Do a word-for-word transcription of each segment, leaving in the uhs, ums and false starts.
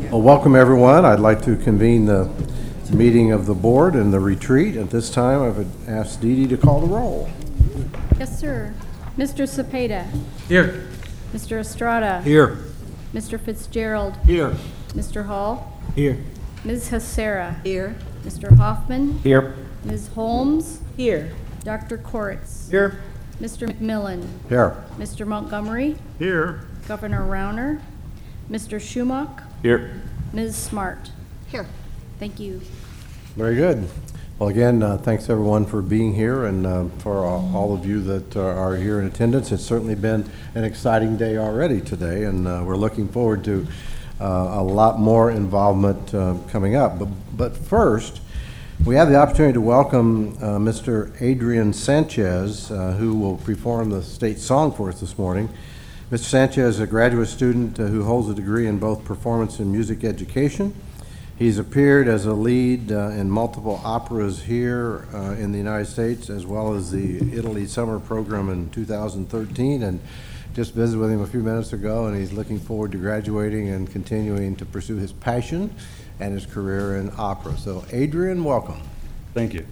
Well, welcome everyone. I'd like to convene the meeting of the board and the retreat. At this time, I would ask Dee Dee to call the roll. Yes, sir. Mister Cepeda. Here. Mister Estrada. Here. Mister Fitzgerald. Here. Mister Hall. Here. Miz Hacera. Here. Mister Hoffman. Here. Miz Holmes. Here. Doctor Koritz. Here. Mister McMillan. Here. Mister Montgomery. Here. Governor Rauner. Mister Schumach. Here. Miz Smart. Here. Thank you. Very good. Well, again, uh, thanks everyone for being here, and uh, for all, all of you that uh, are here in attendance. It's certainly been an exciting day already today, and uh, we're looking forward to uh, a lot more involvement uh, coming up. But, but first, we have the opportunity to welcome uh, Mister Adrian Sanchez, uh, who will perform the state song for us this morning. Mister Sanchez is a graduate student uh, who holds a degree in both performance and music education. He's appeared as a lead uh, in multiple operas here uh, in the United States, as well as the Italy Summer Program in two thousand thirteen, and just visited with him a few minutes ago, and he's looking forward to graduating and continuing to pursue his passion and his career in opera. So, Adrian, welcome. Thank you.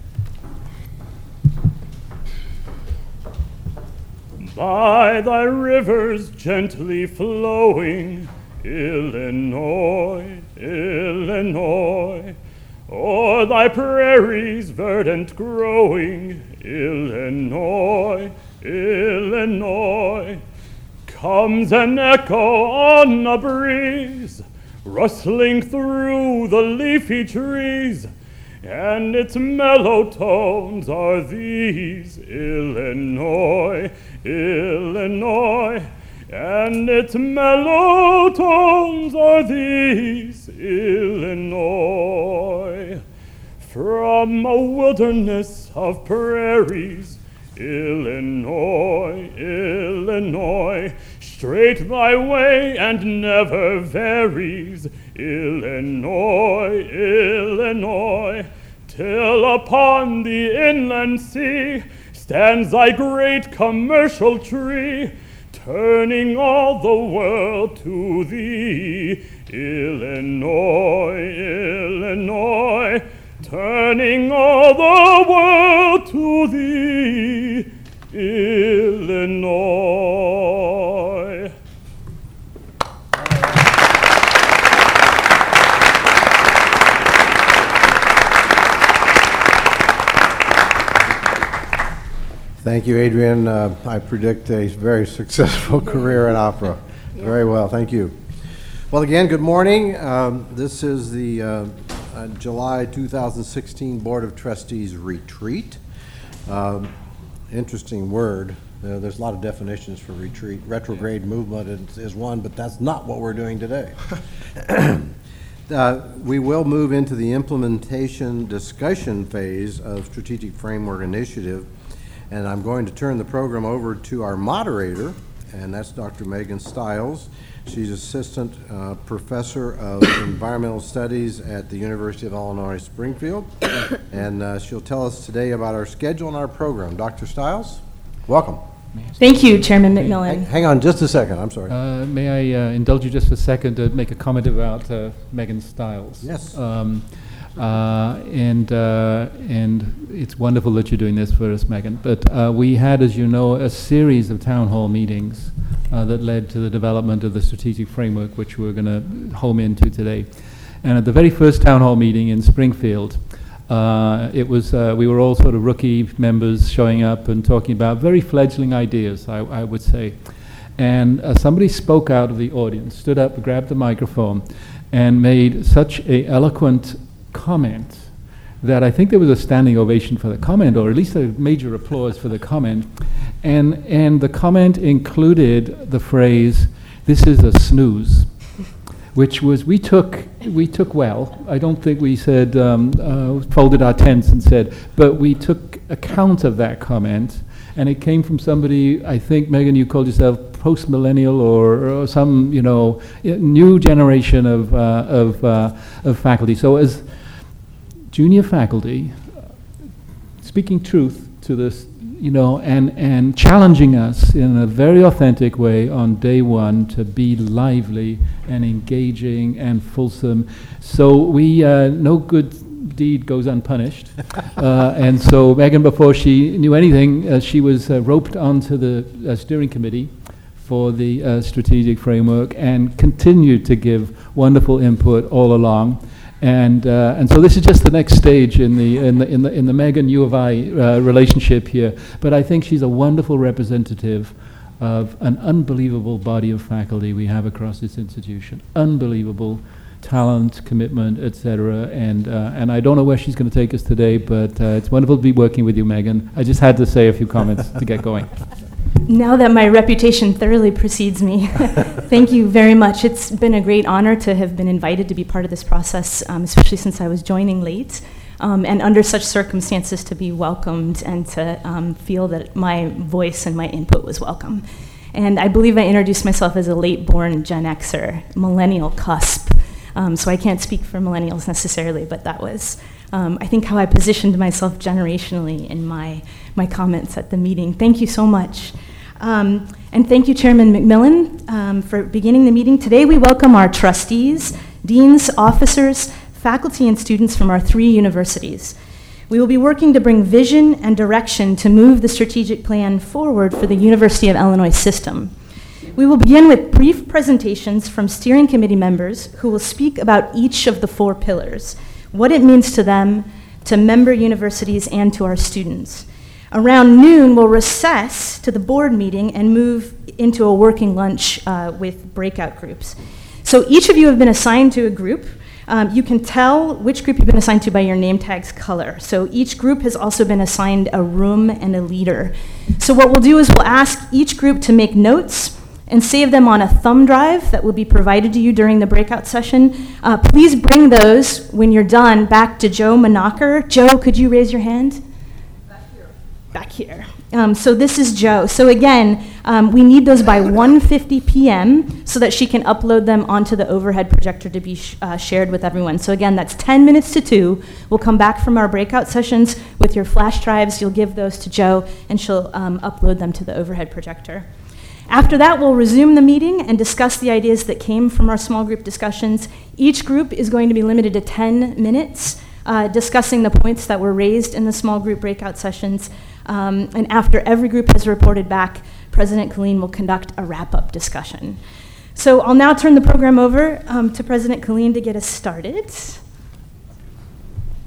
By thy rivers gently flowing, Illinois, Illinois, o'er thy prairies verdant growing, Illinois, Illinois, comes an echo on a breeze, rustling through the leafy trees, and its mellow tones are these, Illinois, Illinois, and its mellow tones are these, Illinois. From a wilderness of prairies, Illinois, Illinois, straight thy way and never varies, Illinois, Illinois, till upon the inland sea stands thy great commercial tree, turning all the world to thee, Illinois, Illinois, turning all the world to thee, Illinois. Thank you, Adrian. Uh, I predict a very successful career in opera. Yeah. Very well, thank you. Well, again, good morning. Um, this is the uh, uh, July two thousand sixteen Board of Trustees retreat. Um, interesting word. Uh, there's a lot of definitions for retreat. Retrograde movement is, is one, but that's not what we're doing today. uh, we will move into the implementation discussion phase of Strategic Framework Initiative. And I'm going to turn the program over to our moderator, and that's Doctor Megan Stiles. She's Assistant uh, Professor of Environmental Studies at the University of Illinois Springfield. And uh, she'll tell us today about our schedule and our program. Doctor Stiles, welcome. Thank you, Chairman McMillan. Hang, hang on just a second, I'm sorry. Uh, may I uh, indulge you just for a second to make a comment about uh, Megan Stiles? Yes. Um, Uh, and uh, and it's wonderful that you're doing this for us, Megan. But uh, we had, as you know, a series of town hall meetings uh, that led to the development of the strategic framework, which we're going to home into today. And at the very first town hall meeting in Springfield, uh, it was uh, we were all sort of rookie members showing up and talking about very fledgling ideas, I, I would say. And uh, somebody spoke out of the audience, stood up, grabbed the microphone, and made such a eloquent comment that I think there was a standing ovation for the comment, or at least a major applause for the comment. And and the comment included the phrase, "This is a snooze," which was we took we took well. I don't think we said um, uh, folded our tents and said, but we took account of that comment, and it came from somebody. I think, Megan, you called yourself post-millennial or, or some you know new generation of uh, of uh, of faculty. So as junior faculty, speaking truth to this you know, and, and challenging us in a very authentic way on day one to be lively and engaging and fulsome. So we, uh, no good deed goes unpunished. uh, and so Megan, before she knew anything, uh, she was uh, roped onto the uh, steering committee for the uh, strategic framework and continued to give wonderful input all along. And uh, and so this is just the next stage in the in the in the in the Megan U of I uh, relationship here. But I think she's a wonderful representative of an unbelievable body of faculty we have across this institution. Unbelievable talent, commitment, et cetera. And uh, and I don't know where she's going to take us today, but uh, it's wonderful to be working with you, Megan. I just had to say a few comments to get going. Now that my reputation thoroughly precedes me, thank you very much. It's been a great honor to have been invited to be part of this process, um, especially since I was joining late, um, and under such circumstances to be welcomed and to um, feel that my voice and my input was welcome. And I believe I introduced myself as a late-born Gen Xer, millennial cusp. Um, so I can't speak for millennials necessarily, but that was, um, I think, how I positioned myself generationally in my, my comments at the meeting. Thank you so much. Um, and thank you, Chairman McMillan, um, for beginning the meeting. Today we welcome our trustees, deans, officers, faculty, and students from our three universities. We will be working to bring vision and direction to move the strategic plan forward for the University of Illinois system. We will begin with brief presentations from steering committee members who will speak about each of the four pillars, what it means to them, to member universities, and to our students. Around noon, we'll recess to the board meeting and move into a working lunch uh, with breakout groups. So each of you have been assigned to a group. Um, you can tell which group you've been assigned to by your name tag's color. So each group has also been assigned a room and a leader. So what we'll do is we'll ask each group to make notes and save them on a thumb drive that will be provided to you during the breakout session. Uh, please bring those, when you're done, back to Joe Monacher. Joe, could you raise your hand? Back here. Um, so this is Joe. So again, um, we need those by one fifty p.m. so that she can upload them onto the overhead projector to be sh- uh, shared with everyone. So again, that's ten minutes to two. We'll come back from our breakout sessions with your flash drives. You'll give those to Joe, and she'll um, upload them to the overhead projector. After that, we'll resume the meeting and discuss the ideas that came from our small group discussions. Each group is going to be limited to ten minutes, uh, discussing the points that were raised in the small group breakout sessions. Um, and after every group has reported back, President Killeen will conduct a wrap-up discussion. So I'll now turn the program over um, to President Killeen to get us started.